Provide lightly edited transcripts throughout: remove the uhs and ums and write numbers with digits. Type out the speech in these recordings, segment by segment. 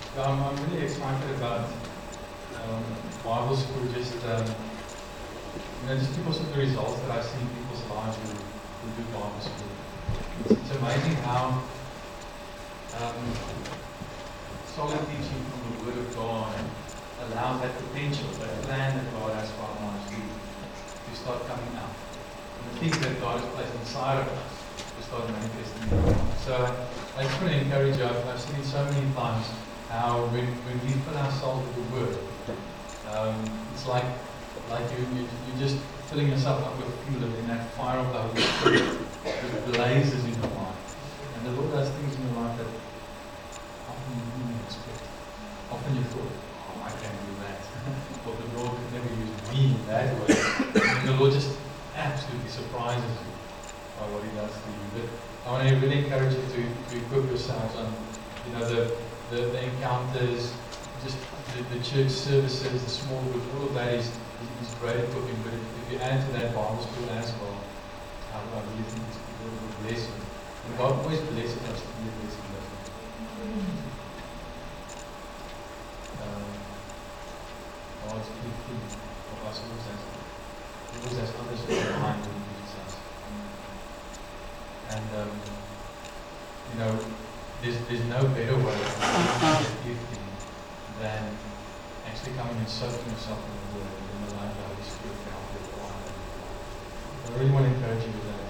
I'm really excited about Bible school. Just because of the results that I see in people's lives who do Bible school. It's amazing how solid teaching from the Word of God allows that potential, that plan that God has for our lives to start coming out. And the things that God has placed inside of us to start manifesting in our lives. So I just want to encourage you. I've seen it so many times how when we fill ourselves with the Word, it's like you're just filling yourself up with fuel, and that fire of the Holy Spirit just blazes in your life. And the Lord does things in your life that often you didn't expect. Often you thought, oh, I can't do that. Or the Lord could never use me in that way. And the Lord just absolutely surprises you by what He does to you. But I want to really encourage you to equip yourselves on, the encounters, just the church services, the small groups, all of that is great equipping. But if you add to that Bible school as well, I really think it's a blessing. And God always blesses us to be a blessing. God's big thing of us always has others in mind when He uses us. And there's no better way to give Him than actually coming and soaking yourself in the Word and in the light of the Holy Spirit to help you apply it. I really want to encourage you with that,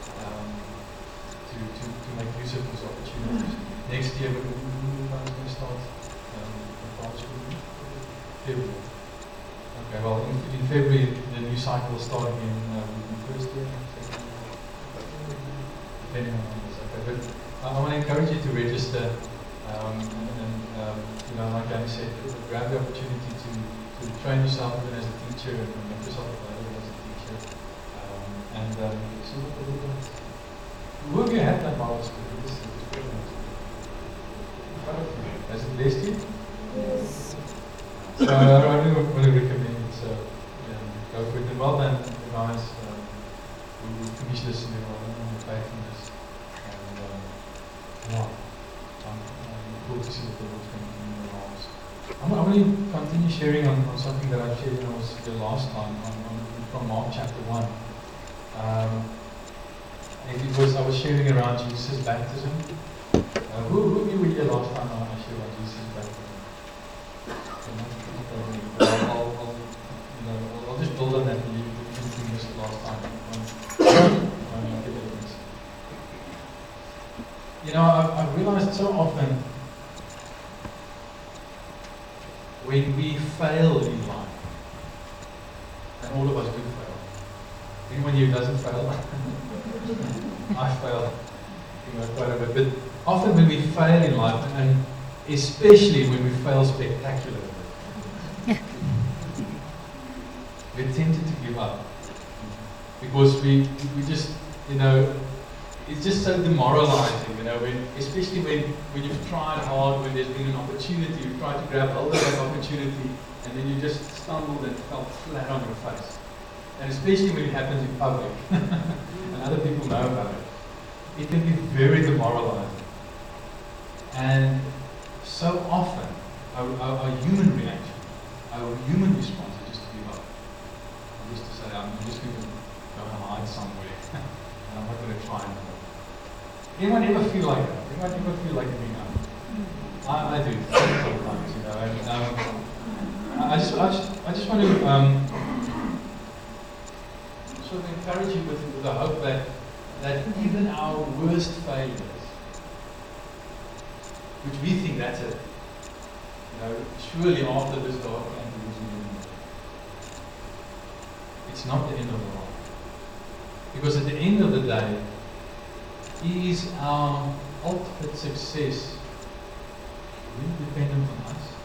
to make use of these opportunities. Next year, we're going to start the Bible school in February. Okay, well, in February, the new cycle will start again in the first year, second year, depending on numbers. Okay, but I want to encourage you to register, like Danny said, grab the opportunity to train yourself even as a teacher and make yourself available as a teacher. See what the Lord does. Who of you had that Bible school? Has it blessed you? Yes. So I really want to recommend it. So go for it. And well done, guys. We finished this in the faithfulness. And I'm cool to see what the Lord's going to do in your lives. I'm going to continue sharing on something that I shared when I was here last time from Mark chapter 1. I was sharing around Jesus' baptism. Who of you were here last time I shared about Jesus' baptism? I'll just build on that and you can this last time. I've realized so often when we fail in life, and all of us do fail. Anyone here doesn't fail? I fail. Quite a bit. But often when we fail in life, and especially when we fail spectacularly, we're tempted to give up. Because we just, it's just so demoralizing, especially when you've tried hard, when there's been an opportunity, you've tried to grab hold of that opportunity, and then you just stumbled and fell flat on your face. And especially when it happens in public, and other people know about it. It can be very demoralizing. And so often, our human reaction, our human response is just to give up. Just to say, I'm just going to go and hide somewhere, and I'm not going to try anymore. Anyone ever feel like that? Anyone ever feel like giving up? I do sometimes, And I just want to sort of encourage you with the hope that even our worst failures, which we think that's it, surely after this God can do this. It's not the end of the world. Because at the end of the day, is our ultimate success really dependent on us?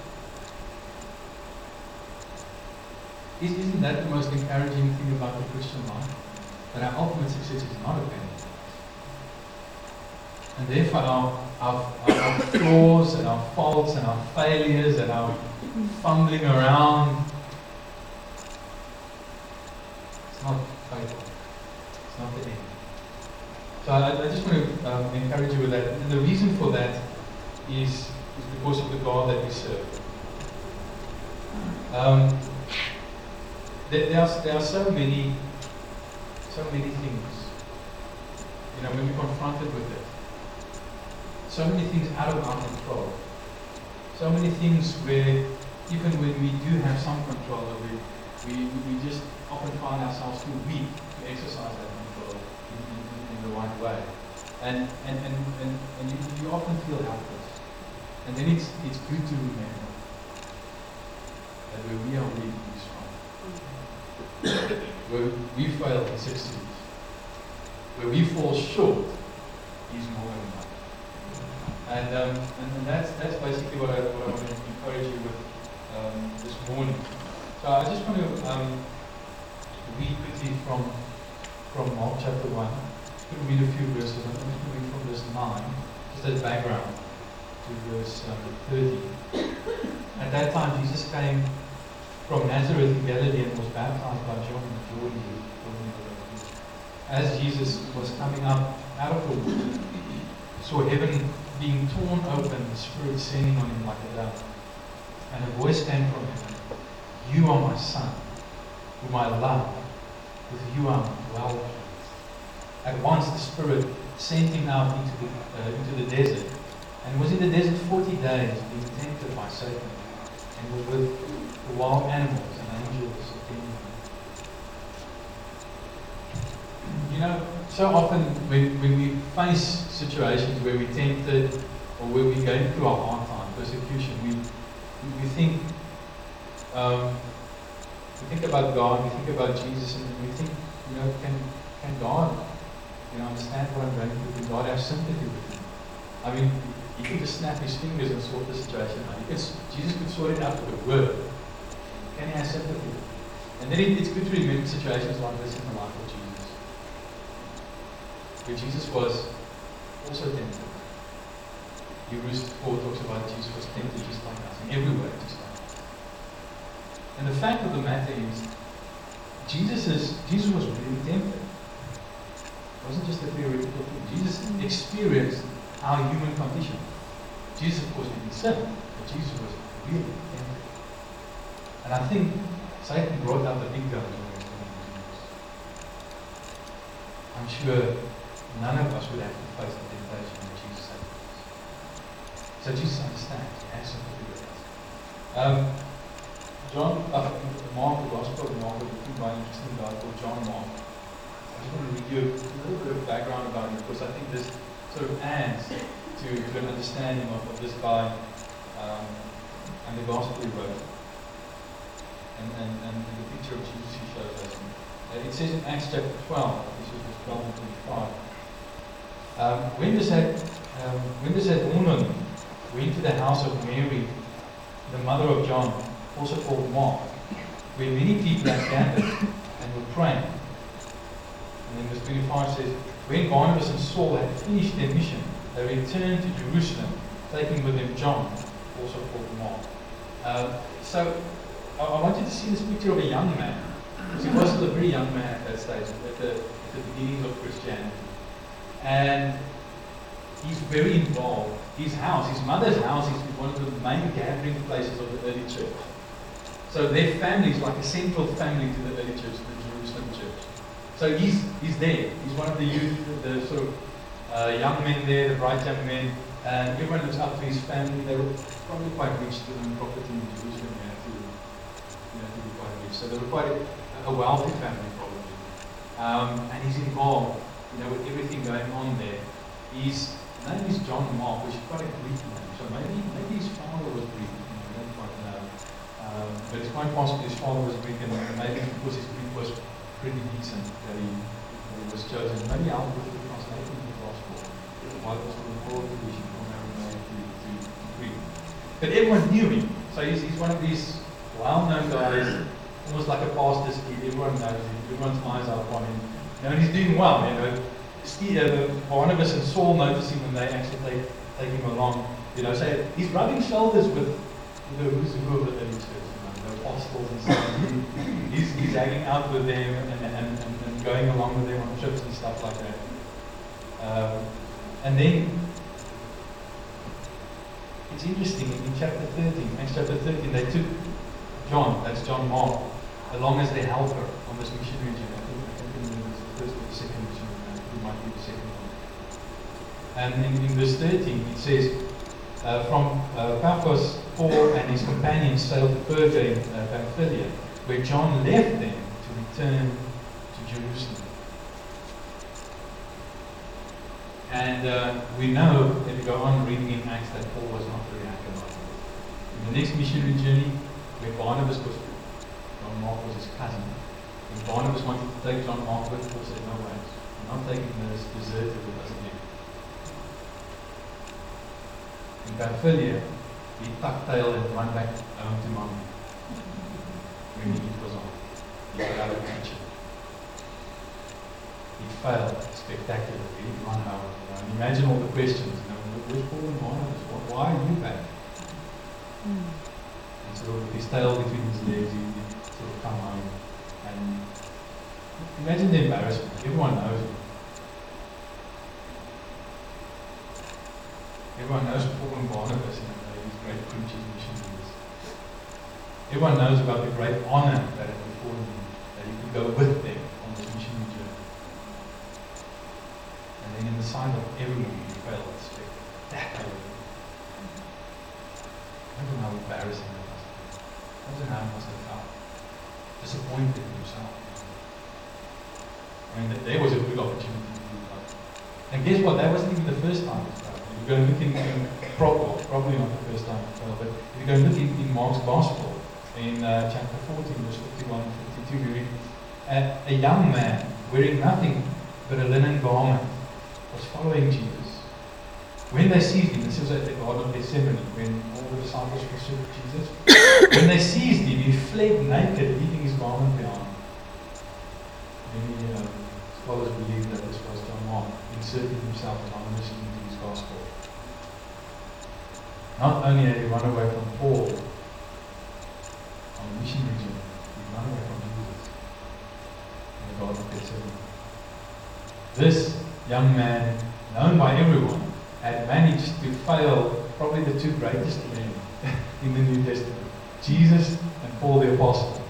Isn't that the most encouraging thing about the Christian life? That our ultimate success is not dependent on us. And therefore our flaws and our faults and our failures and our fumbling around, it's not fatal. It's not the end. So I just want to encourage you with that. And the reason for that is is because of the God that we serve. There are so many things, when we're confronted with it. So many things out of our control. So many things where, even when we do have some control over it, we just often find ourselves too weak to exercise that control in the right way. And you often feel helpless. And then it's good to remember that where we are weak, He is strong. Where we fail, He succeeds. Where we fall short, He's more than enough. And that's basically what I want to encourage you with this morning. So I just want to read quickly from Mark chapter 1. I'm going to read a few verses. I'm going to read from verse 9, just as background, to verse 30. At that time, Jesus came from Nazareth in Galilee and was baptized by John in the Jordan. As Jesus was coming up out of the water, he saw heaven being torn open, the Spirit descending on him like a dove. And a voice came from heaven, "You are my Son, whom I love. With you I am well pleased." At once the Spirit sent him out into the desert, and was in the desert 40 days, being tempted by Satan, and was with the wild animals, and angels attended him. So often when we face situations where we're tempted, or where we're going through a hard time, persecution, we think about God, we think about Jesus, and we think, can God, understand what I'm going through? Can God have sympathy with me? I mean, He could just snap His fingers and sort the situation out. Jesus could sort it out with a word. Can He have sympathy? And then it's good to remember situations like this in the life of Jesus, where Jesus was also tempted. Hebrews 4 talks about Jesus was tempted just like us, in every way just like us. And the fact of the matter is, Jesus was really tempted. It wasn't just a theoretical thing. Jesus experienced our human condition. Jesus, of course, didn't sin, but Jesus was really tempted. And I think Satan brought out the big guns when he was coming to Jesus. I'm sure none of us would have to face the temptation that Jesus had to face. So Jesus understands. He has sympathy with us. Mark, the Gospel of Mark, was written by an interesting guy called John Mark. I just want to read you a little bit of background about him, because I think this sort of adds to an understanding of this guy and the Gospel he wrote, and the picture of Jesus he shows us. It says in Acts chapter 12, this is verse 12 and 25. When this had dawned on him, went to the house of Mary, the mother of John, also called Mark, where many people had gathered and were praying. And then verse 25 says, when Barnabas and Saul had finished their mission, they returned to Jerusalem, taking with them John, also called Mark. So I want you to see this picture of a young man, because he was still a very young man at that stage, at the beginning of Christianity. And he's very involved. His house, his mother's house, is one of the main gathering places of the early church. So their family is like a central family to the early church, the Jerusalem church. So he's there. He's one of the youth, the sort of young men there, the bright young men, and everyone looks up to his family. They were probably quite rich to own property in Jerusalem. To be quite rich. So they were quite a wealthy family probably. And he's involved, with everything going on there. His name is John Mark, which is quite a Greek name. So maybe his father was Greek. I don't quite know. But it's quite possible his father was Greek, and maybe because his Greek was pretty decent that he was chosen. Maybe helped with the translation of the gospel, while it was sort of oral tradition from Aramaic to Greek. But everyone knew him. So he's one of these well-known guys, almost like a pastor's kid. Everyone knows him. Everyone's eyes are upon him. And he's doing well. Barnabas and Saul notice him when they actually take him along. So he's rubbing shoulders with the who's who of the early church, the apostles and stuff. He's hanging out with them and going along with them on trips and stuff like that. And then It's interesting, in chapter 13, Acts chapter 13, they took John, that's John Mark, along as their helper on this missionary journey. I don't remember if it's the first or the second missionary journey. It might be the second one. And in verse 13, it says, from Paphos, Paul and his companions sailed to Perga in Pamphylia, where John left them to return to Jerusalem. And we know, if we go on reading in Acts, that Paul was not very happy about it. In the next missionary journey, where Barnabas was, John Mark was his cousin, when Barnabas wanted to take John Mark with, Paul said, no way, I'm not taking this deserter with us again. In Pamphylia, he tucked tail and ran back home to Mom when the heat was on. He got out of nature. He failed spectacularly. He ran home. And imagine all the questions. Where's Paul and Barnabas? Why are you back? And sort of with his tail between his legs, he sort of come home. And imagine the embarrassment. Everyone knows him. Everyone knows Paul and Barnabas, these great preachers, missionaries. Everyone knows about the great honor that it before them, that he could go with them on this missionary journey. And then in the sight of everyone, he failed spectacularly. Imagine how embarrassing that must be. Imagine how he must have felt. Disappointed in himself. I mean, there was a good opportunity to do that. And guess what? That wasn't even the first time it failed. If you go and look in probably not the first time it failed, but if you go and look in Mark's Gospel, in chapter 14, verse 51 and 52, we read, a young man wearing nothing but a linen garment was following Jesus. When they seized him, this was at the Garden of Gethsemane, when all the disciples forsook Jesus. When they seized him, he fled naked, leaving his garment behind. Many scholars believe that this was John Mark inserting himself anonymously into his gospel. Not only had he run away from Paul on the missionary journey, he ran away from Jesus in the Garden of Gethsemane. This young man, known by everyone, had managed to fail probably the two greatest men in the New Testament, Jesus and Paul the Apostle.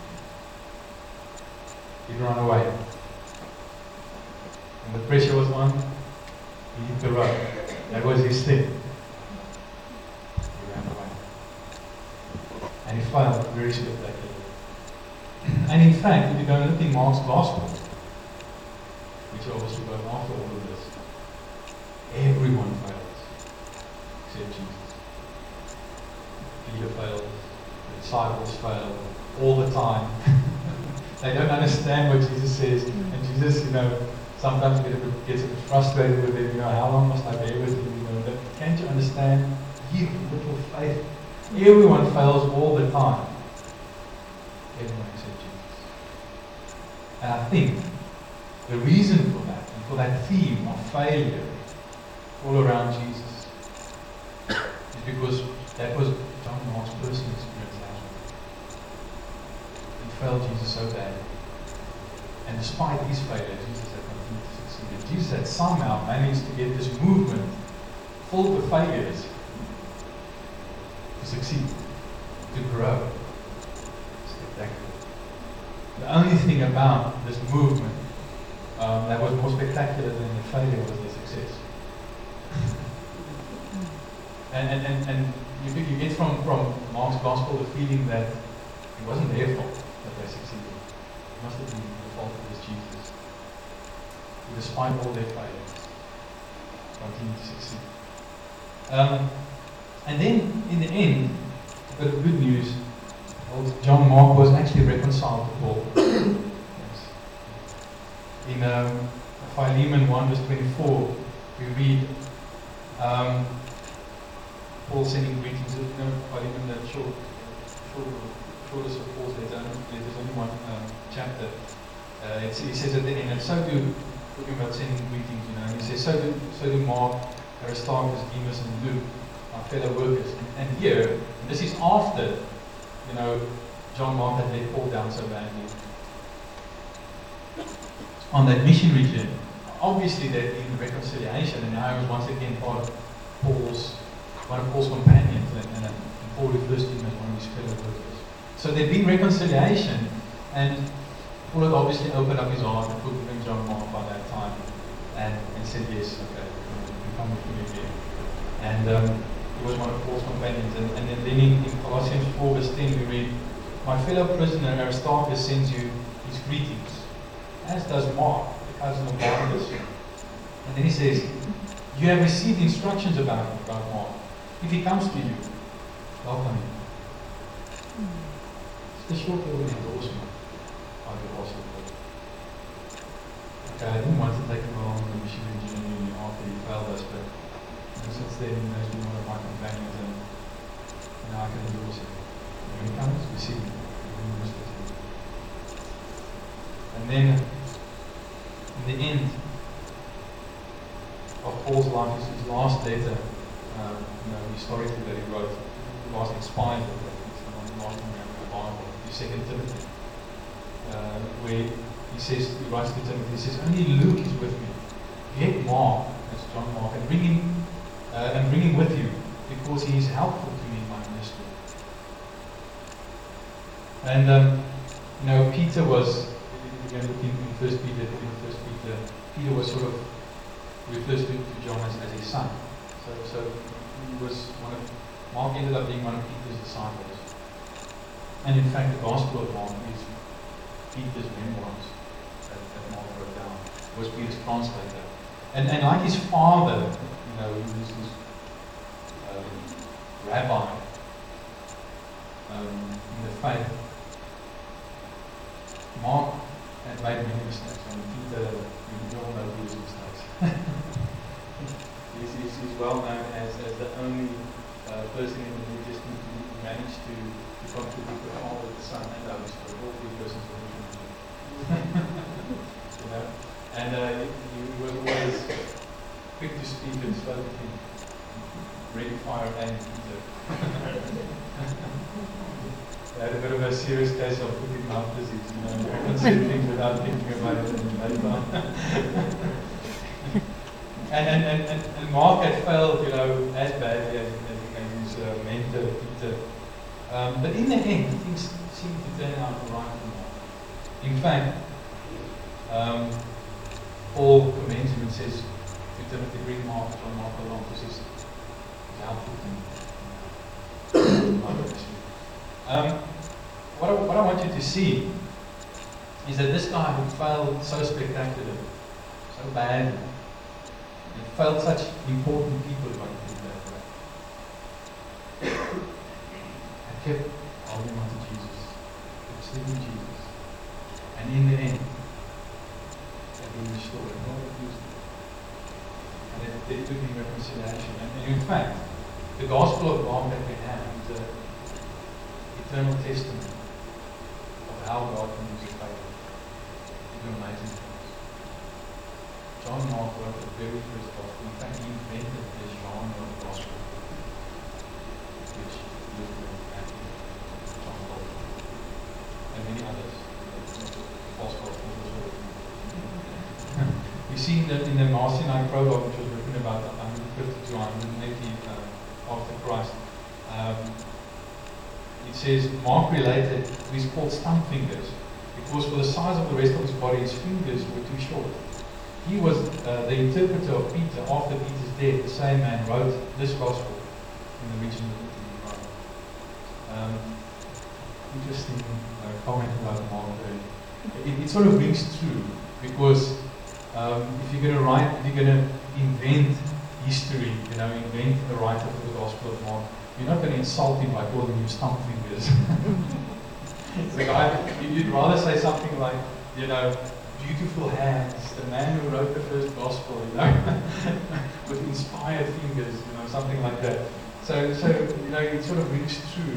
He'd run away. When the pressure was on, he hit the road. That was his thing. He ran away. And he failed very spectacularly. And in fact, if you go and look in Mark's Gospel, which obviously goes after all of this, everyone fails except Jesus. Peter failed, the disciples fail all the time. They don't understand what Jesus says, and Jesus, sometimes gets a bit frustrated with it. How long must I bear with you? But can't you understand? You little faith. Everyone fails all the time. Everyone except Jesus. And I think the reason for that, and for that theme of failure all around Jesus, is because that was John Mark's personal experience as well. He failed Jesus so badly. And despite his failure, Jesus had continued to succeed. And Jesus had somehow managed to get this movement filled with failures to succeed, to grow. Spectacular. The only thing about this movement that was more spectacular than the failure was the success. and you get from Mark's Gospel the feeling that it wasn't their fault that they succeeded. It must have been the fault of this Jesus, who, despite all their failures, continued to succeed. And then, in the end, a bit of good news, old John Mark was actually reconciled to Paul. Yes. In Philemon 1 verse 24, we read Paul sending greetings. Philemon, the shortest of Paul's letters, there's only one chapter. He says at the end, and so do, talking about sending greetings, he says, so do Mark, Aristarchus, Demas, and Luke, our fellow workers. And here, and this is after, John Mark had let Paul down so badly on that missionary journey. Obviously, there'd been reconciliation, and now he was once again part of Paul's one of Paul's companions, and Paul refers to him as one of his fellow workers. So there'd been reconciliation, and Paul had obviously opened up his heart and put him in John Mark by that time, and said, yes, okay, you come with me again. And he was one of Paul's companions. And then in Colossians 4 verse 10 we read, my fellow prisoner Aristarchus sends you his greetings, as does Mark, the cousin of Barnabas. And then he says, you have received instructions about Mark. If he comes to you, welcome him. It's a short little endorsement by the Apostle Paul. Okay, I didn't want to take him along on the missionary journey after he failed us, but since then he has been one of my companions, and I can endorse him. When he comes, we see him. We minister to him. And then, in the end of Paul's life, his last letter, historically that he wrote, the last expired letter, it's the last one in the Bible, the 2 Timothy, where he writes to Timothy, he says, only Luke is with me. Get Mark, that's John Mark, and bring him with you, because he is helpful to me in my ministry. And Peter was, if you're looking in First Peter, Peter was sort of refers to John as his son. So he was Mark ended up being one of Peter's disciples. And in fact, the Gospel of Mark is Peter's memoirs that Mark wrote down. It was Peter's translator. And like his father, he was his rabbi in the faith. Mark had made many mistakes. Peter, we all know his mistakes. He's well known as the only person in the New Testament who managed to contradict the Father, the Son, and the Holy Spirit. All three persons were human. And he was always quick to speak and slow to think. Ready, fire, and Peter. They had a bit of a serious case of putting mouth disease, consider things without thinking about it later. And Mark had failed, as badly as his mentor, Peter. But in the end, things seemed to turn out right for Mark. In fact, Paul commends him and says to Timothy, bring Mark along, because he's helpful to me. What I want you to see is that this guy who failed so spectacularly, so badly, and failed such important people, if I can put it that way, and kept holding on to Jesus, kept serving Jesus, and in the end, had been restored, and God used it. And it took him reconciliation. And in fact, the Gospel of Mark that we have is an eternal testament of how God can use his faith to do amazing things. John Mark wrote the very first Gospel. In fact, he invented the genre of Gospel, which Luke, Matthew, John Paul, and many others. False Gospels as well. You see that in the Marcionic prologue, which was written about 150 to 180 after Christ, it says, Mark related to his called stump fingers, because for the size of the rest of his body, his fingers were too short. He was the interpreter of Peter. After Peter's death, the same man wrote this gospel in the region of Italy. Interesting comment about Mark. It sort of rings true, because if you're going to invent history, invent a writer for the Gospel of Mark, you're not going to insult him by calling him stump fingers. The guy, you'd rather say something like, beautiful hands, the man who wrote the first Gospel, with inspired fingers, something like that. So it sort of rings true,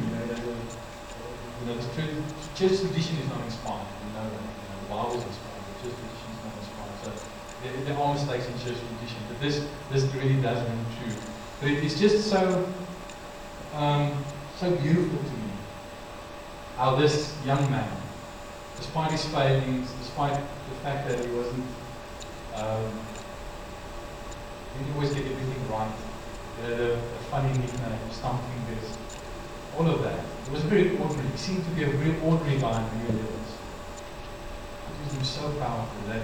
the church tradition is not inspired, the Bible is inspired, the church tradition is not inspired. So there are mistakes in church tradition, but this really does ring true. But it's just so beautiful to me how this young man, despite his failings, despite the fact that he wasn't, he didn't always get everything right. The funny nickname, Stump Fingers, all of that. It was very ordinary. He seemed to be a very ordinary guy in real levels. It was him so powerful that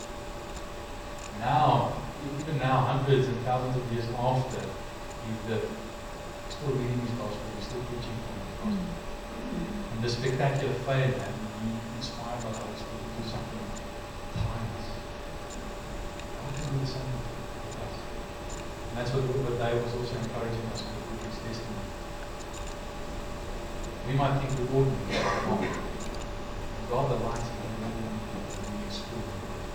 now, even now, hundreds and thousands of years after he's lived, we're still reading his gospel, we're still preaching from his gospel. And the spectacular fame, and he inspired by the Holy Spirit to do something timeless. God can do the same with us. And that's what Dave was also encouraging us with his testimony. We might think we're ordinary, but God delights in ordinary people when we explore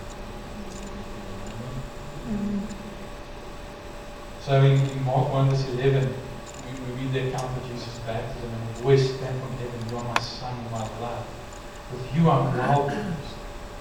them. So in Mark 1 verse 11, we read the account of Jesus' baptism, and a voice came from heaven, "You are my son, my beloved. With you I'm well pleased."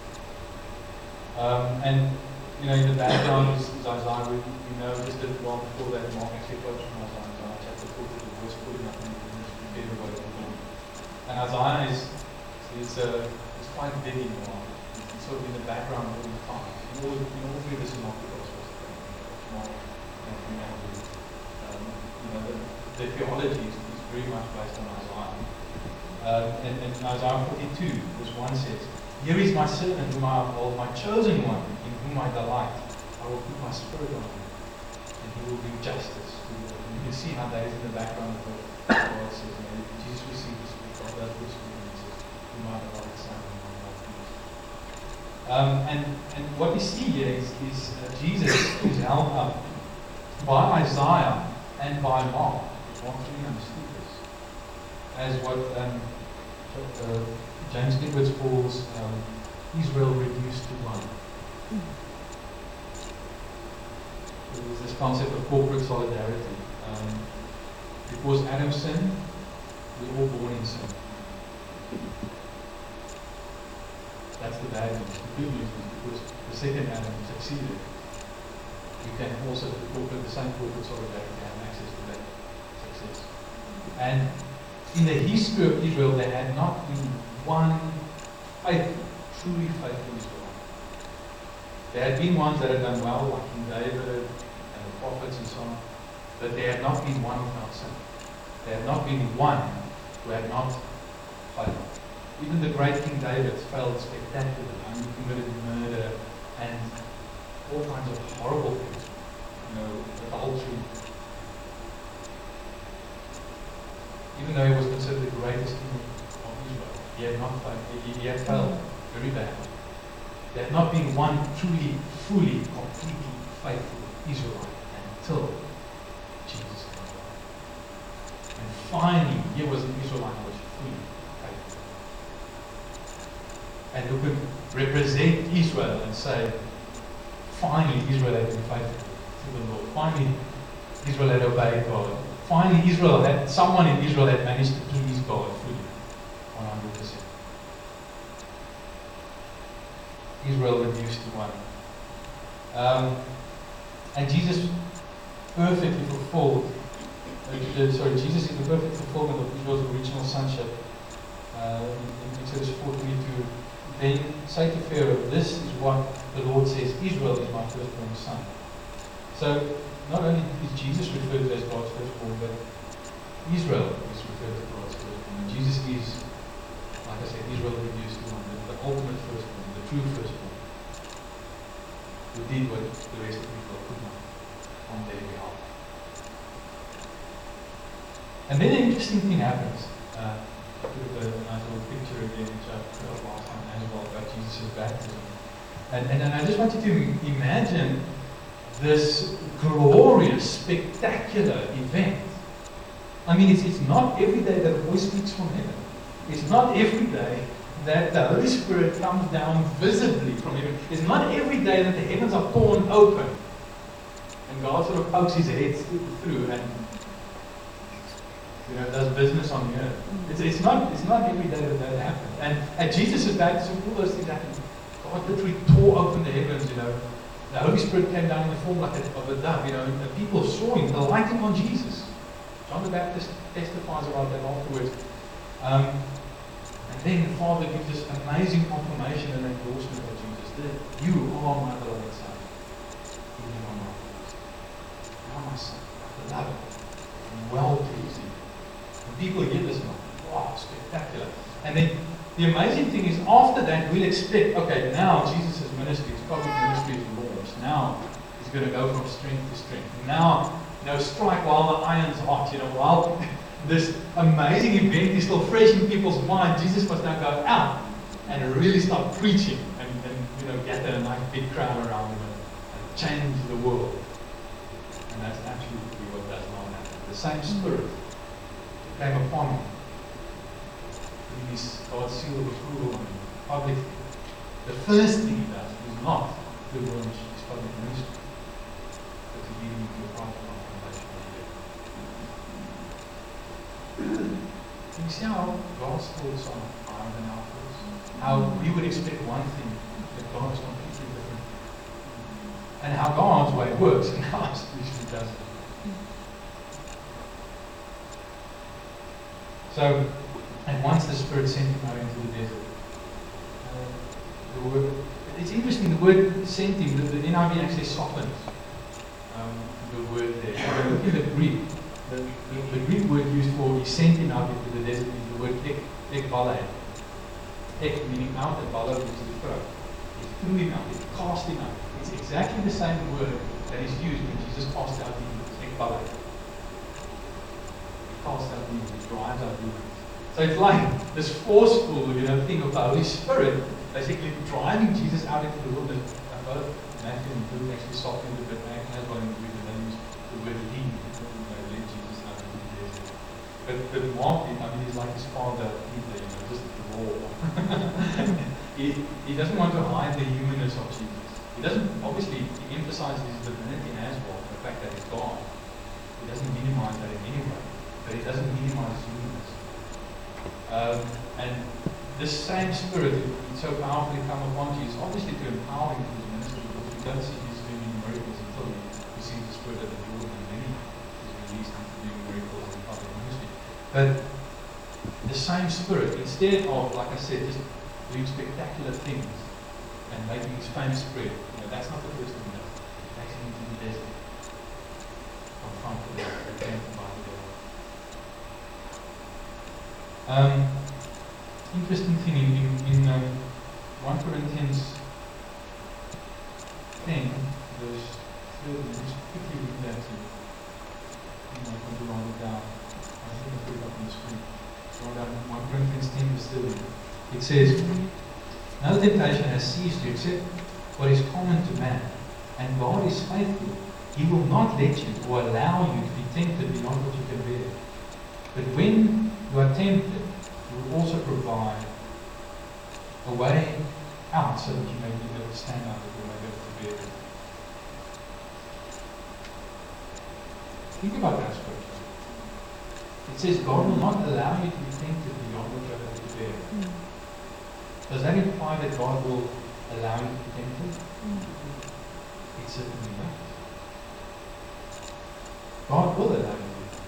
And in the background is Isaiah. We know just a bit long before that, Mark actually quotes from Isaiah chapter 40, the voice pulling up in the prepare the way of the Lord. And Isaiah it's quite big in the Bible. It's sort of in the background all the time. In all three of the synoptic gospels, Mark and Matthew, the theology is very much based on Isaiah. And Isaiah 42, verse 1 says, "Here is my servant whom I uphold, my chosen one, in whom I delight. I will put my spirit on him, and he will bring justice to the earth." And you can see how that is in the background of what God says. Jesus received the Spirit, God does this with him, he says, "Whom I delight, son, whom I love please." And what we see here is Jesus is held up by Isaiah and by Mark. Mark really understood this as what James Edwards calls Israel reduced to one. There's this concept of corporate solidarity. Because Adam sinned, we're all born in sin. That's the bad news. The good news is because the second Adam succeeded, we can also, the same corporate solidarity, have access to that success. And in the history of Israel, there had not been one faithful, truly faithful Israelite. There had been ones that had done well, like King David and the prophets and so on, but there had not been one without sin. There had not been one who had not failed. Even the great King David failed spectacularly. He committed murder and all kinds of horrible things. Adultery. Even though he was considered the greatest king of Israel, he had not failed. He had failed very badly. There had not been one truly, fully, completely faithful Israelite until Jesus came along. And finally, here was an Israelite who was fully faithful. And who could represent Israel and say, finally Israel had been faithful to the Lord. Finally, Israel had obeyed God. Finally, someone in Israel had managed to please God fully, 100%. Israel reduced to one. And Jesus perfectly fulfilled, Jesus is the perfect fulfillment of Israel's original sonship. In Exodus 4:22, then say to Pharaoh, "This is what the Lord says, Israel is my firstborn son." So, not only is Jesus referred to as God's firstborn, but Israel is referred to as God's firstborn. And Jesus is, like I said, Israel reduced to one, the ultimate firstborn, the true firstborn, who did what the rest of the people could not on their behalf. And then an interesting thing happens. With a nice little picture again, which I put up last time as well, about Jesus' baptism. And I just want you to imagine this glorious, spectacular event. I mean, it's not every day that a voice speaks from heaven. It's not every day that the Holy Spirit comes down visibly from heaven. It's not every day that the heavens are torn open and God sort of pokes his head through and does business on the earth. It's not every day that happens. And at Jesus' baptism, all those things happened. God literally tore open the heavens, The Holy Spirit came down in the form like of a dove, and the people saw him, alighting on Jesus. John the Baptist testifies about that afterwards. And then the Father gives this amazing confirmation and endorsement of Jesus. That you are my beloved Son. You are my beloved. You are my Son, my beloved. well-pleasing. When people hear this, wow, spectacular. And then the amazing thing is, after that, we'll expect, okay, now Jesus' ministry, his public ministry is launched. Now he's going to go from strength to strength. Now, strike while the iron's hot. While this amazing event is still fresh in people's mind, Jesus must now go out and really start preaching and gather a nice big crowd around him and change the world. And that's absolutely what does not happen. The same Spirit came upon him. God's seal of approval on him publicly. The first thing he does is not to launch his public ministry, but to lead him to a private confrontation with him. You see how God's thoughts are higher than our thoughts? How we would expect one thing, but God is completely different. And how God's way works and ours usually doesn't. So, and once the Spirit sent him out into the desert, it's interesting, the word sent him, the NIV actually softens the word there. So look at the Greek. The Greek word used for he sent him out into the desert is the word ekbalai. Ek meaning out, and bala which is the throat. He threw him out, he cast him out. It's exactly the same word that is used when Jesus cast out demons. Ekbalai. He casts out demons, he drives out demons. So it's like this forceful, thing of the Holy Spirit basically driving Jesus out into the wilderness. Both Matthew and Luke actually softened it, but Matthew has one in Greek and then use the word lead. Lead Jesus out into the desert. But Mark, he's like his father, Peter, just raw. he doesn't want to hide the humanness of Jesus. He doesn't, obviously, he emphasizes his divinity as well, the fact that he's God. He doesn't minimize that in any way, but he doesn't minimize his humanness. And this same Spirit, it's so powerfully come upon Jesus, obviously to empower him in his ministry, because we don't see Jesus doing any miracles until we see the Spirit of the Jordan, and then he's released into doing miracles in public ministry. But the same Spirit, instead of, like I said, just doing spectacular things and making his fame spread, that's not the first thing he does. He takes him into the desert, confronted with the tempted by the devil. Interesting thing in 1 Corinthians 10, verse 13, just quickly read that to you. I can do write it down. I think I put it up on the screen. Write down 1 Corinthians 10, verse 13. It says, "No temptation has seized you except what is common to man, and God is faithful. He will not let you or allow you to be tempted beyond what you can bear. But when you are tempted, He will also provide a way out so that you may be able to stand up and you may be able to bear it." Think about that scripture. It says God will not allow you to be tempted beyond what you are able to bear. Does that imply that God will allow you to be tempted? It certainly does. God will allow you to be tempted.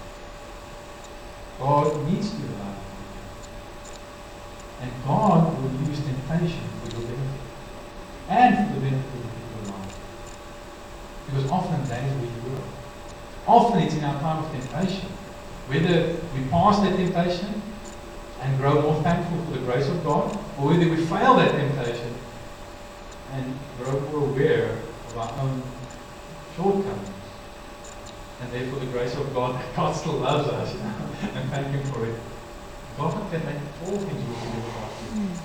God needs to allow you. And God will use temptation for your benefit and for the benefit of the people around you. Because often that is where you grow. Often it's in our time of temptation. Whether we pass that temptation and grow more thankful for the grace of God, or whether we fail that temptation and grow more aware of our own shortcomings. And therefore the grace of God, that God still loves us, and thank Him for it. God can make all things work together for our good.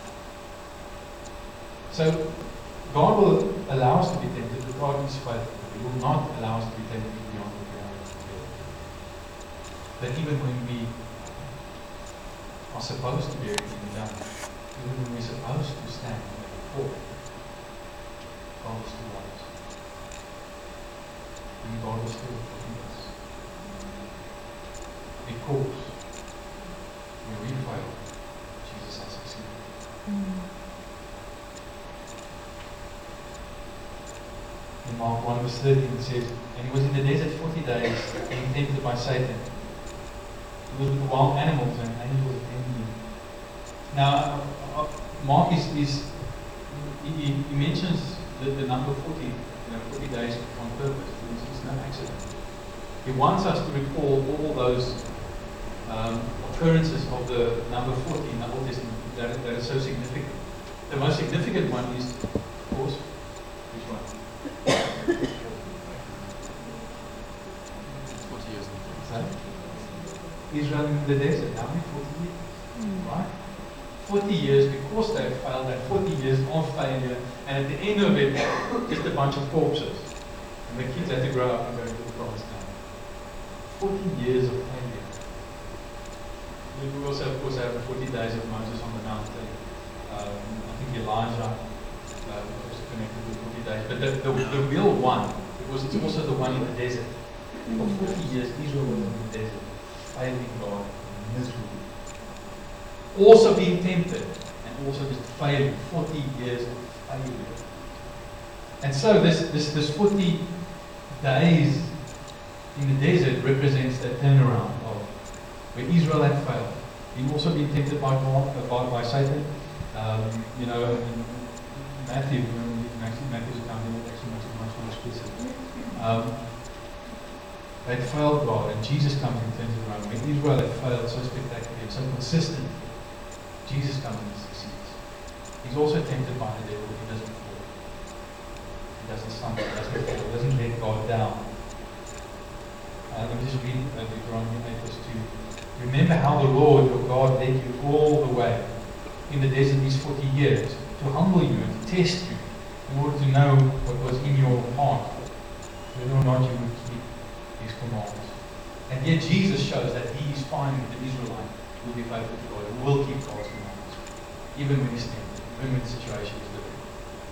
So, God will allow us to be tempted, but God is faithful. He will not allow us to be tempted beyond what we are able to bear. That even when we are supposed to bear it in the down, even when we're supposed to stand at the court, God will still love us. And God will still forgive us. Because where we fail, Jesus has succeeded. In Mark 1 verse 13 it says, "And He was in the desert 40 days, being tempted by Satan. He was with the wild animals, and angels attended Him." Now, Mark he mentions the number 40, 40 days on purpose. It's no accident. He wants us to recall all those occurrences of the number 40 in the Old Testament that are so significant. The most significant one is, of course, which one? 40 years. So, Israel in the desert. How many? 40 years. Right? 40 years because they failed, and 40 years of failure, and at the end of it, just a bunch of corpses. And the kids had to grow up and go to the promised land. 40 years of failure. We also, of course, have the 40 days of Moses on the mountain. I think Elijah was also connected with 40 days. But the real one, because it's also the one in the desert. For 40 years, Israel was in the desert, failing God, miserable. Also being tempted, and also just failing. 40 years of failure. And so this 40 days in the desert represents that turnaround of where Israel had failed. He'd also been tempted by God, by Satan. In Matthew's account is actually much more explicit. They had failed God, and Jesus comes and turns it around. When Israel had failed so spectacularly and so consistently, Jesus comes and succeeds. He's also tempted by the devil, but he doesn't fall. He doesn't stumble, he doesn't fall, he doesn't let God down. Let me just read Deuteronomy 8 verse 2. Remember how the Lord your God led you all the way in the desert these 40 years to humble you and to test you in order to know what was in your heart, whether or not you would keep His commandments. And yet Jesus shows that He is finding that the Israelite will be faithful to God and will keep God's commandments, even when He's tempted, even when the situation is difficult.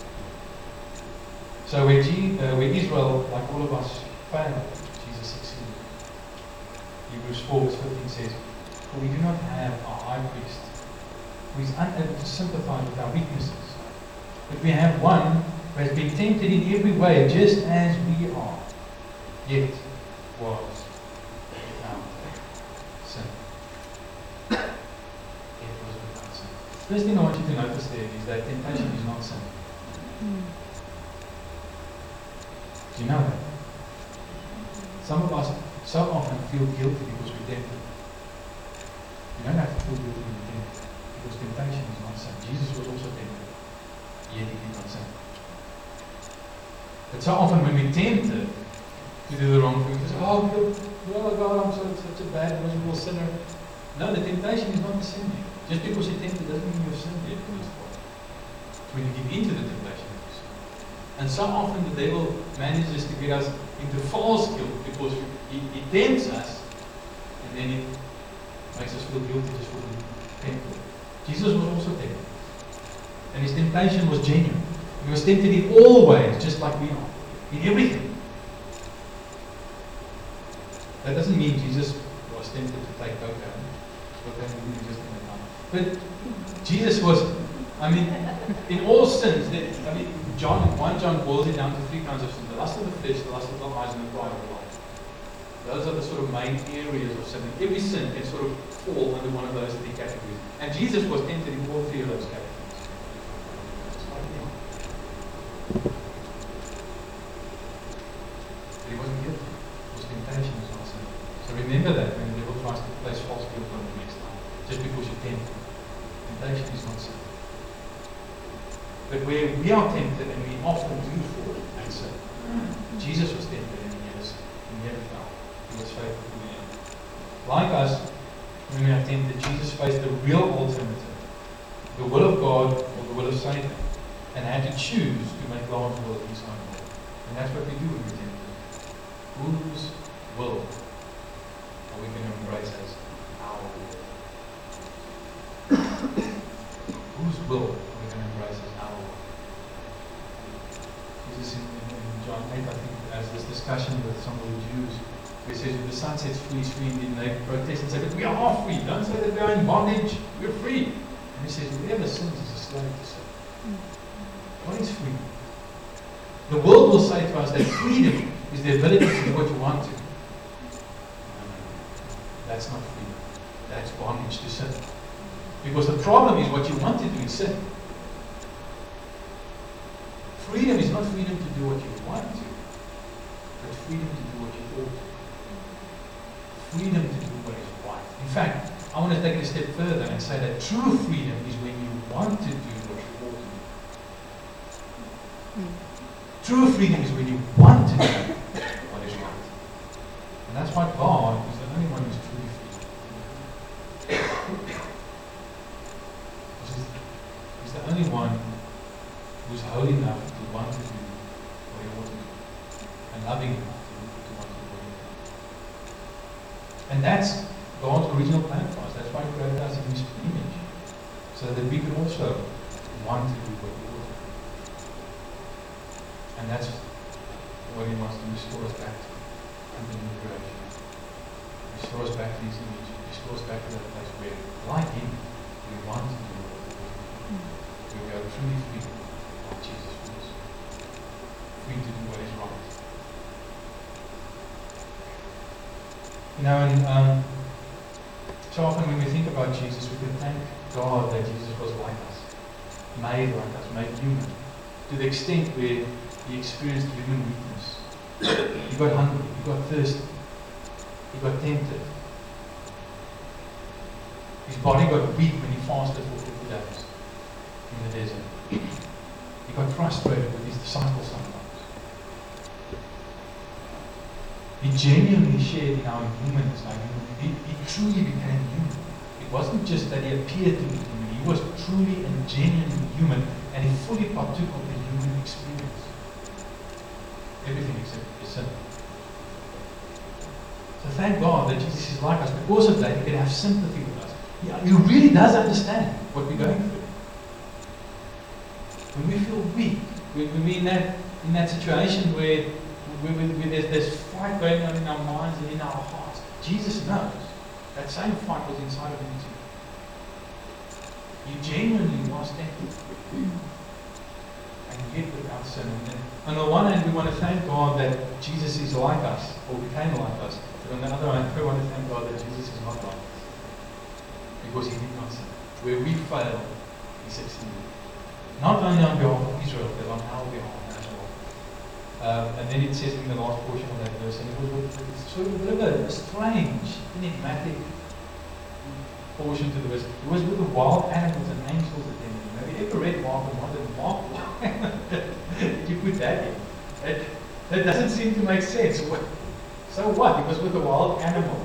So where Israel, like all of us, failed, Jesus succeeded. Hebrews 4 verse 15 says, for we do not have a high priest who is unable to sympathize with our weaknesses, but we have one who has been tempted in every way, just as we are, yet was without sin. Yet was without sin. First thing I want you to notice there is that temptation is not sin. Do you know that? Some of us so often feel guilty because we're tempted. You don't have to feel guilty when you're tempted, because temptation is not sin. Jesus was also tempted, yet He did not sin. But so often when we're tempted to do the wrong thing, we say, oh God, I'm such a bad, miserable sinner. No, the temptation is not the sin yet. Just because you're tempted doesn't mean you've sinned yet. It's when you give into the temptation. And so often the devil manages to get us into false guilt because he tempts us, and then it makes us feel guilty just for being tempted. Jesus was also tempted, and His temptation was genuine. He was tempted in all ways, just like we are, in everything. That doesn't mean Jesus was tempted to take cocaine. Cocaine didn't exist in that time. But Jesus was, in all sins, 1 John boils it down to 3 kinds of sin. The lust of the flesh, the lust of the eyes, and the pride of life. Those are the sort of main areas of sin. Every sin can sort of fall under one of those 3 categories. And Jesus was tempted in all 3 of those categories. But He wasn't guilty. His temptation was not sin. So remember that when the devil tries to place false guilt on you next time. Just because you're tempted. Temptation is not sin. But where we are tempted, and we often do fall and sin, Jesus was tempted and He never fell. He was faithful to the end. Like us, when we are tempted, Jesus faced the real alternative, the will of God or the will of Satan, and had to choose to make God's will His own will. And that's what we do when we're tempted. Whose will are we going to embrace as our will? Whose will are we going to embrace as our will? Jesus in John 8, I think, has this discussion with some of the Jews, where He says, if the Son sets free is free indeed, and they protest and say, but we are free. Don't say that we are in bondage. We're free. And He says, whoever sins is a slave to sin. What is freedom? The world will say to us that freedom is the ability to do what you want to. No. That's not freedom. That's bondage to sin. Because the problem is what you want to do is sin. Freedom is not freedom to do what you want to, but freedom to do what you ought to. freedom to do what is right. In fact, I want to take it a step further and say that true freedom is when you want to do what you ought to do. True freedom is when you want to do what is right. And that's why God is the only one who's truly free. He's the only one who's holy enough to want to do what he ought to do. And loving enough to want to do what he ought to do. And that's God's original plan for us. That's why He created us in His image. So that we can also want to do what we ought to do. And that's what He wants to restore us back to in the new creation. Restore us back to His image. Restore us back to that place where, like Him, we want to do what we ought to do. Where we are truly free, like Jesus was. Free to do what is right. You know, and so often when we think about Jesus, we can thank God that Jesus was like us, made like us, made human, to the extent where He experienced human weakness. He got hungry, He got thirsty, He got tempted. His body got weak when He fasted for 40 days in the desert. He got frustrated with His disciples sometimes. He genuinely shared in our humanness. He truly became human. It wasn't just that He appeared to be human. He was truly and genuinely human, and He fully partook of the human experience. Everything except His sin. So thank God that Jesus is like us. Because of that, He can have sympathy with us. He really does understand what we're going through. When we feel weak, when we're in that situation where there's fight going on in our minds and in our hearts, Jesus knows that same fight was inside of Him too. He genuinely was tempted. And yet without sin. And on the one hand, we want to thank God that Jesus is like us, or became like us. But on the other hand, we want to thank God that Jesus is not like us. Because He did not sin. Where we failed, He succeeded. Not only on behalf of Israel, but on our behalf as well. And then it says in the last portion of that verse, and it's sort of a bit of a strange, enigmatic portion to the verse. It was with the wild animals and angels attending Him. Have you ever read Mark and wondered, Mark, why did you put that in? That doesn't seem to make sense. So what? It was with the wild animals.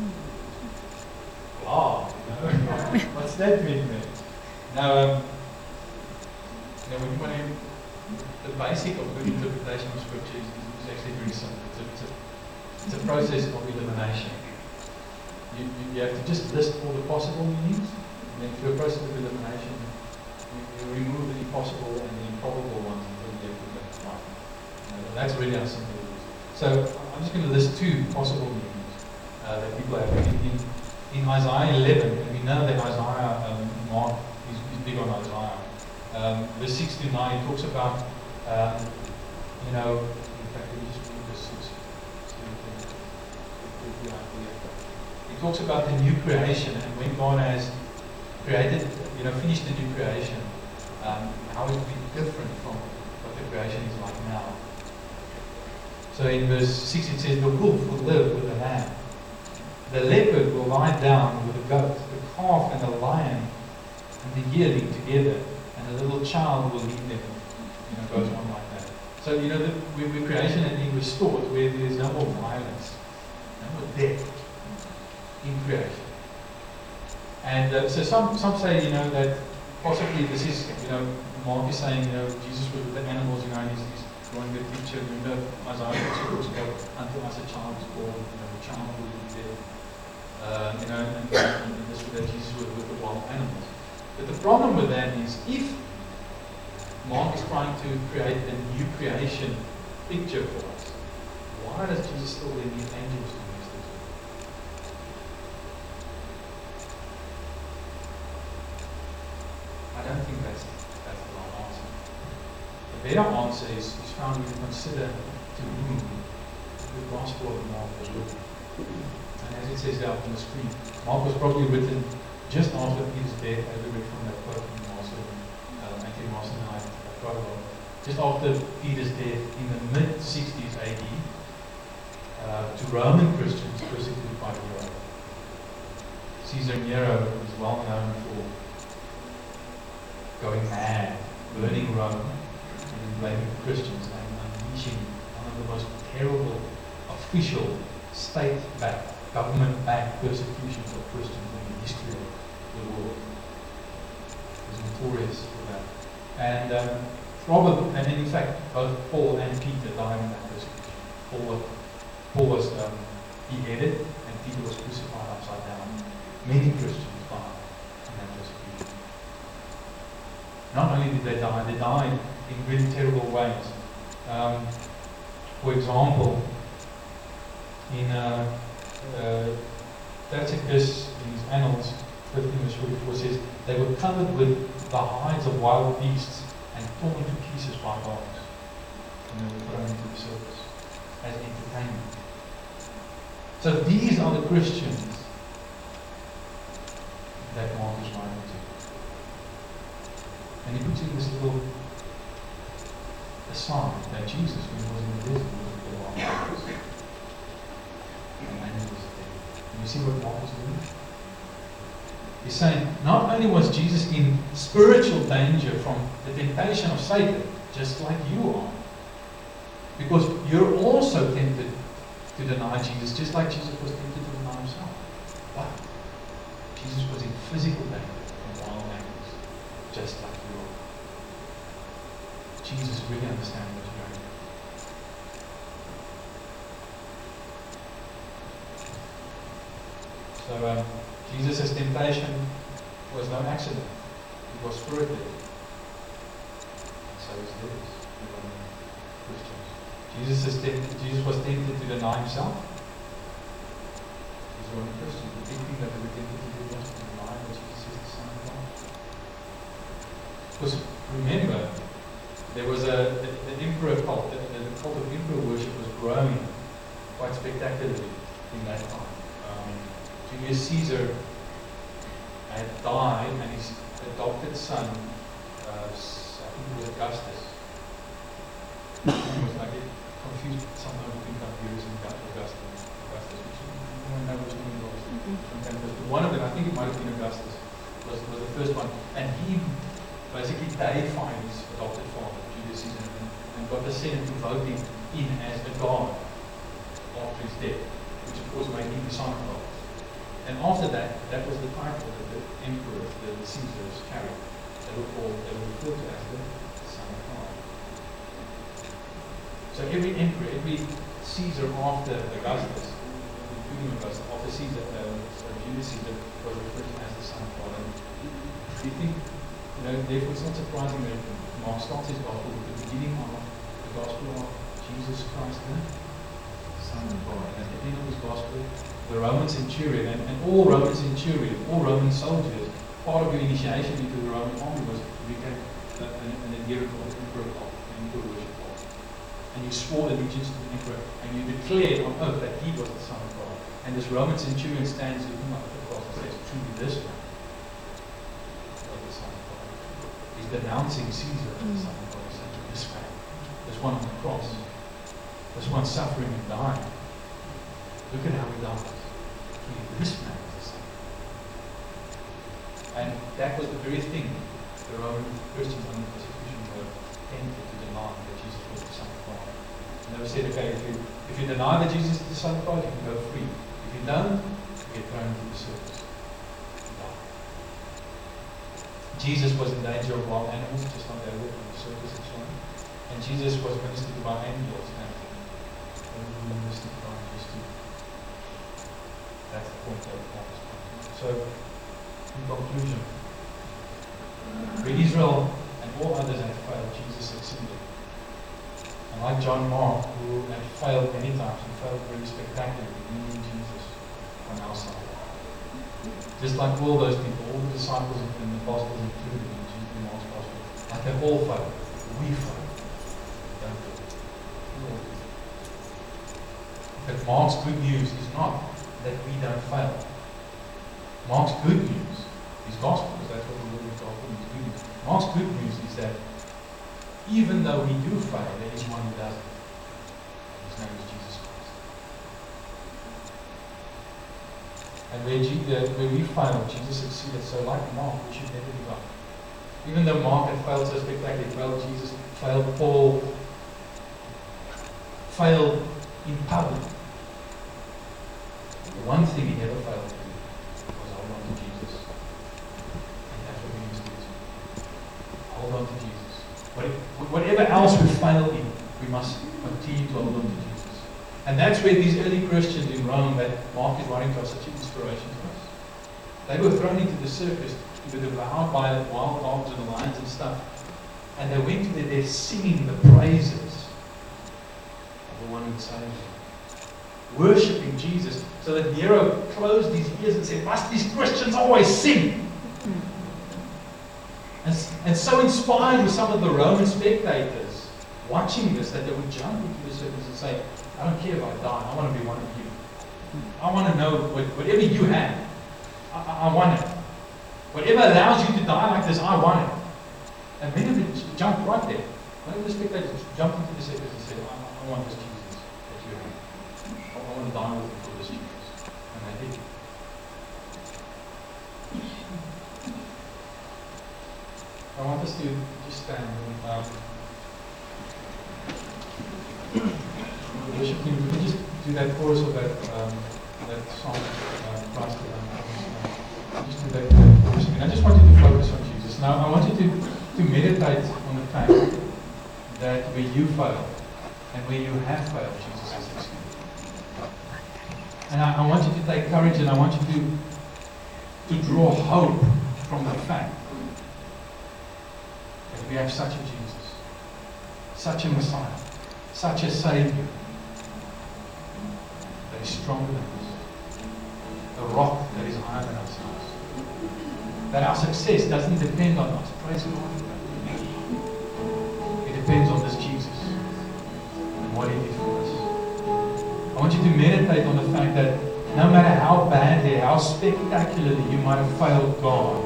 Wow, you know? What's that mean then? Now, when you want to, the basic of good interpretation of Scripture is actually very simple. It's a process of elimination. You have to just list all the possible meanings, and then through a process of elimination, you remove the impossible and the improbable ones until you get to the right. That's really how simple it is. So I'm just going to list two possible meanings that people have in Isaiah 11, and we know that Isaiah, Mark is big on Isaiah. Verse 6 to 9 talks about, in fact, let me just read verse 6. It talks about the new creation, and when God has created, finished the new creation, how it will be different from what the creation is like now. So in verse 6 it says, the wolf will live with the lamb. The leopard will lie down with the goat, the calf and the lion and the yearling together, and a little child will lead them. Goes on like that. So, where creation has been restored, where there's no more violence, no more death in creation. And so some say, that possibly this is, Mark is saying, Jesus was with the animals, and he's drawing the picture. Isaiah talks about until us a child is born, the child will be there. And this was that Jesus was with the wild animals. But the problem with that is, if Mark is trying to create a new creation picture for us, why does Jesus still then need angels to minister to him? I don't think that's the right answer. The better answer is found when you consider to whom the Gospel of Mark was written. And as it says there up on the screen, Mark was probably written just after Peter's death, as we read from that quote from Marcel, Anthony Marcel and I quite a lot. Just after Peter's death in the mid-60s AD, to Roman Christians persecuted by Nero. Caesar Nero is well known for going mad, burning Rome, and blaming Christians, and unleashing one of the most terrible official, state-backed, government-backed persecutions of Christians in the history of the world. He was notorious for that. And probably, and in fact, both Paul and Peter died in that persecution. Paul was beheaded, and Peter was crucified upside down. Many Christians died in that persecution. Not only did they died in really terrible ways. For example, in Tacitus, in his Annals, 15:44 says, they were covered with the hides of wild beasts and torn to pieces by dogs, and they were thrown into the circus as entertainment. So these are the Christians that Mark is writing to. And he puts in this little aside that Jesus, when he was in the desert, was with the wild dogs. And he was there. And you see what Mark is doing? He's saying, not only was Jesus in spiritual danger from the temptation of Satan, just like you are, because you're also tempted to deny Jesus, just like Jesus was tempted to deny himself. But Jesus was in physical danger from wild animals, just like you are. Jesus really understands what you're going through. So Jesus' temptation was no accident. It was spirit-led. So is this. Christians. Jesus was tempted to deny himself. These Roman Christians, the big thing that they were tempted to do was to deny that Jesus is the Son of God. Because remember, there was the emperor cult, the cult of emperor worship was growing quite spectacularly in that time. Julius Caesar had died, and his adopted son, I think it was Augustus. He was like confused somehow between Tiberius and Augustus, which I don't know which one it was. One of them, I think it might have been Augustus, was the first one. And he basically deified his adopted father, Julius Caesar, and got the Senate to vote him in as a god after his death, which of course made him the son of God. And after that, that was the title that the emperors, the Caesars carried. They were referred to as the Son of God. So every emperor, every Caesar after Augustus, including Augustus, after Caesar, Julius Caesar was referred to as the Son of God. And you think, therefore it's not surprising that Mark starts his gospel with the beginning of the gospel of Jesus Christ, the Son of God. And at the end of his gospel, the Roman centurion, and all Roman centurions, all Roman soldiers, part of your initiation into the Roman army was to become an adherent of the emperor cult, an emperor worship cult. And you swore allegiance to the emperor, and you declared on oath that he was the Son of God. And this Roman centurion stands looking up at the cross and says, truly this man was the Son of God. He's denouncing Caesar as the Son of God. He's saying, this man, this one on the cross, this one suffering and dying, look at how he dies. This man is the Son. And that was the very thing the Roman Christians under persecution were tempted to deny, that Jesus was the Son of God. And they said, okay, if you deny that Jesus is the Son of God, you can go free. If you don't, you get thrown into the circus. Jesus was in danger of wild animals, just like they were in the circus and so on. And Jesus was ministered to by angels, and ministered by angels too. That's the point that we're talking. So, in conclusion, where Israel and all others had failed, Jesus succeeded. And like John Mark, who had failed many times, and failed very spectacularly, we need Jesus on our side. Just like all those people, all the disciples in the Gospels included in Mark's Gospel, like they all failed, we failed. Don't we? But Mark's good news is not that we don't fail. Mark's good news, his gospel, because that's what the word of gospel means, good news. Mark's good news is that even though we do fail, there is one who doesn't. His name is Jesus Christ. And where we failed, Jesus succeeded. So like Mark, we should never give up. Even though Mark had failed so spectacularly, failed Jesus, failed Paul, failed in public. The one thing he never failed to do was hold on to Jesus. And that's what we must do too. Hold on to Jesus. Whatever else we fail in, we must continue to hold on to Jesus. And that's where these early Christians in Rome that Mark is writing to are such an inspiration to us. They were thrown into the circus, they were devoured by wild dogs and lions and stuff. And they went to there singing the praises of the one who saved them. Worshipping Jesus, so that Nero closed his ears and said, must these Christians always sing? And so inspired were some of the Roman spectators watching this that they would jump into the circus and say, I don't care if I die, I want to be one of you. I want to know whatever you have, I want it. Whatever allows you to die like this, I want it. And many of them jumped right there. One of the spectators jumped into the circus and said, I want this Jesus that you have. I want to die with you for this Jesus. And they did. I want us to just stand and worship team. We can just do that chorus of that song, Christ alone. Just do that chorus again. I just want you to focus on Jesus. Now I want you to meditate on the fact that where you fail and where you have failed, Jesus has succeeded. And I want you to take courage, and I want you to draw hope from the fact that we have such a Jesus, such a Messiah, such a Savior that is stronger than us, a rock that is higher than ourselves. That our success doesn't depend on us. Praise God for that. It depends on this Jesus and what He did for us. I want you to meditate on the fact that no matter how badly, how spectacularly you might have failed God,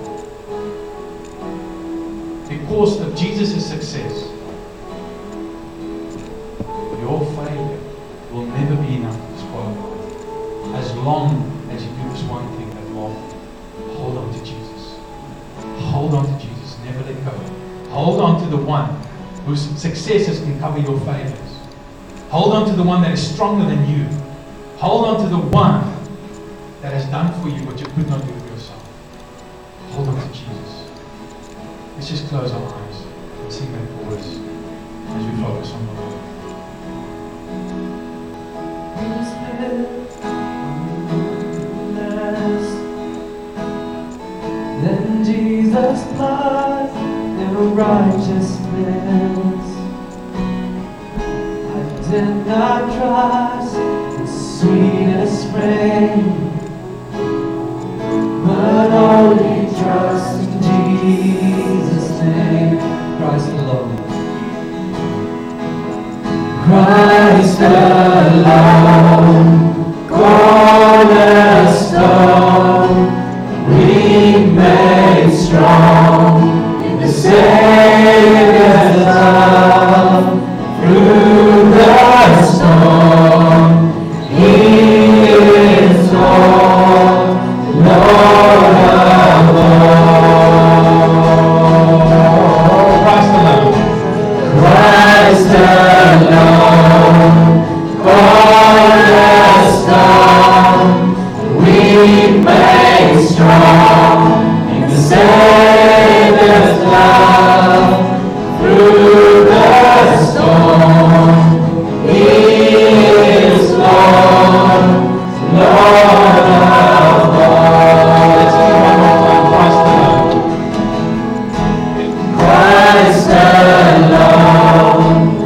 because of Jesus' success, your failure will never be enough to disqualify. As long as you do this one thing that Lord, hold on to Jesus. Hold on to Jesus. Never let go. Hold on to the one whose successes can cover your failures. Hold on to the one that is stronger than you. Hold on to the one that has done for you what you could not do for yourself. Hold on to Jesus. Let's just close our eyes and sing that chorus as we focus on the Lord. Then Jesus' blood and righteousness, I did not trust the sweetest frame, but only trust in Jesus' name. Christ alone. Christ alone, cornerstone, we made strong in the Savior's love. Through the storm, He is Lord, Lord of all. Christ alone, Christ alone, cornerstone, we made strong in the Savior's love. Through the storm, He is Lord, Lord of all. Let's do one more time. Christ alone,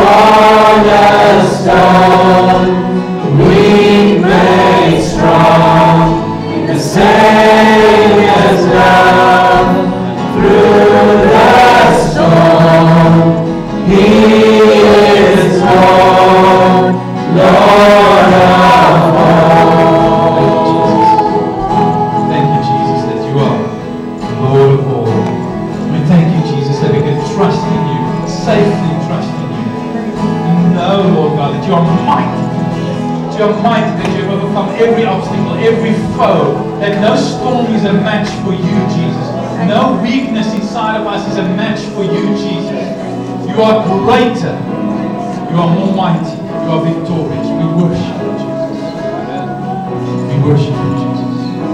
cornerstone, we made strong in the Savior's love. Through the storm, He is Lord, Lord of all. Thank you, Jesus, that you are Lord of all. We thank you, Jesus, that we can trust in you, safely trust in you. And know, Lord God, that you are mighty. That you are mighty, that you have overcome every obstacle, every foe, that no storm is a match for you, Jesus. No weakness inside of us is a match for you, Jesus. You are greater. You are more mighty. You are victorious. We worship you, Jesus. We worship you, Jesus.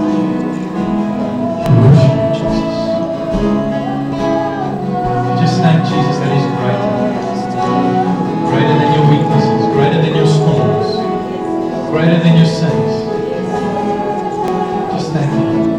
We worship you, Jesus. Just thank Jesus that He's greater. Greater than your weaknesses. Greater than your storms. Greater than your sins. Just thank you.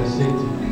I said to you,